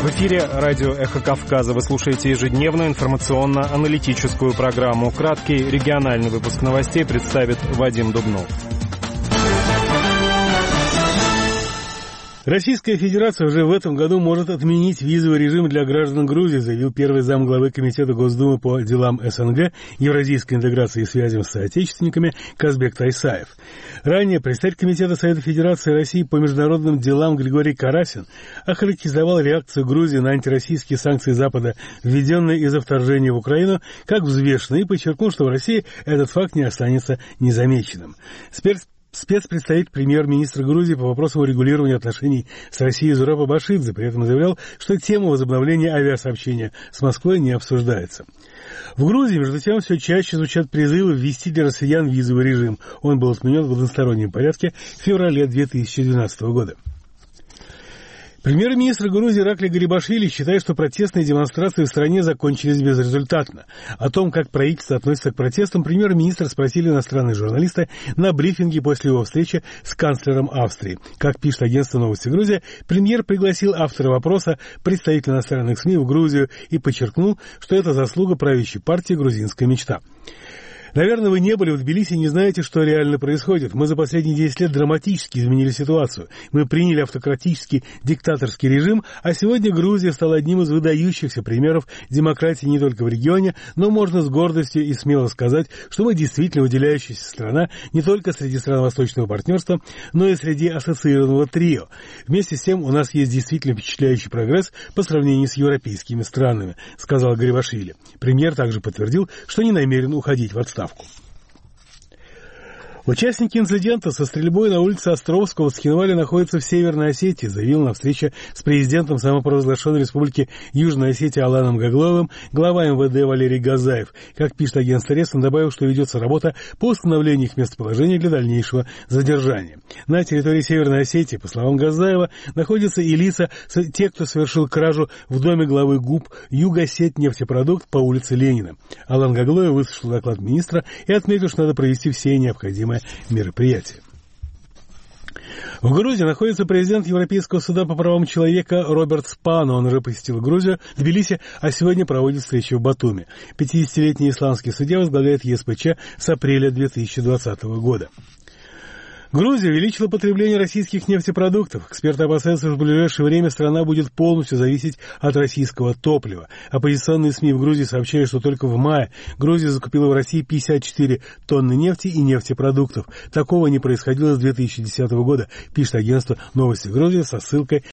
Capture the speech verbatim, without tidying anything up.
эфире радио «Эхо Кавказа». Вы слушаете ежедневную информационно-аналитическую программу. Краткий региональный выпуск новостей представит Вадим Дубнов. Российская Федерация уже в этом году может отменить визовый режим для граждан Грузии, заявил первый замглавы Комитета Госдумы по делам СНГ, евразийской интеграции и связям с соотечественниками Казбек Тайсаев. Ранее представитель Комитета Совета Федерации России по международным делам Григорий Карасин охарактеризовал реакцию Грузии на антироссийские санкции Запада, введенные из-за вторжения в Украину, как взвешенные, и подчеркнул, что в России этот факт не останется незамеченным. Спецпредставитель премьер-министра Грузии по вопросам урегулирования отношений с Россией Зураб Абашидзе при этом заявлял, что тема возобновления авиасообщения с Москвой не обсуждается. В Грузии, между тем, все чаще звучат призывы ввести для россиян визовый режим. Он был отменен в одностороннем порядке в феврале две тысячи двенадцатого года. Премьер-министр Грузии Иракли Гарибашвили считает, что протестные демонстрации в стране закончились безрезультатно. О том, как правительство относится к протестам, премьер-министр спросили иностранные журналисты на брифинге после его встречи с канцлером Австрии. Как пишет агентство «Новости Грузия», премьер пригласил автора вопроса, представителя иностранных СМИ, в Грузию и подчеркнул, что это заслуга правящей партии «Грузинская мечта». Наверное, вы не были в Тбилиси и не знаете, что реально происходит. Мы за последние десять лет драматически изменили ситуацию. Мы приняли автократический диктаторский режим, а сегодня Грузия стала одним из выдающихся примеров демократии не только в регионе, но можно с гордостью и смело сказать, что мы действительно выделяющаяся страна не только среди стран Восточного партнерства, но и среди ассоциированного трио. Вместе с тем у нас есть действительно впечатляющий прогресс по сравнению с европейскими странами, сказал Гарибашвили. Премьер также подтвердил, что не намерен уходить в отставку. Участники инцидента со стрельбой на улице Островского в Цхинвале находятся в Северной Осетии, заявил на встрече с президентом самопровозглашенной республики Южная Осетия Аланом Гаглоевым глава эм вэ дэ Валерий Газаев. Как пишет агентство РЕС, он добавил, что ведется работа по установлению их местоположения для дальнейшего задержания. На территории Северной Осетии, по словам Газаева, находятся и лица, те, кто совершил кражу в доме главы ГУП Югосетнефтепродукт по улице Ленина. Алан Гаглоев выслушал доклад министра и отметил, что надо провести все необходимые мероприятия. В Грузии находится президент Европейского суда по правам человека Роберт Спано. Он уже посетил Грузию, Тбилиси, а сегодня проводит встречу в Батуми. пятидесятилетний исландский судья возглавляет е эс пэ че с апреля две тысячи двадцатого года. Грузия увеличила потребление российских нефтепродуктов. Эксперты опасаются, что в ближайшее время страна будет полностью зависеть от российского топлива. Оппозиционные СМИ в Грузии сообщают, что только в мае Грузия закупила в России пятьдесят четыре тонны нефти и нефтепродуктов. Такого не происходило с две тысячи десятого года, пишет агентство «Новости Грузии» со ссылкой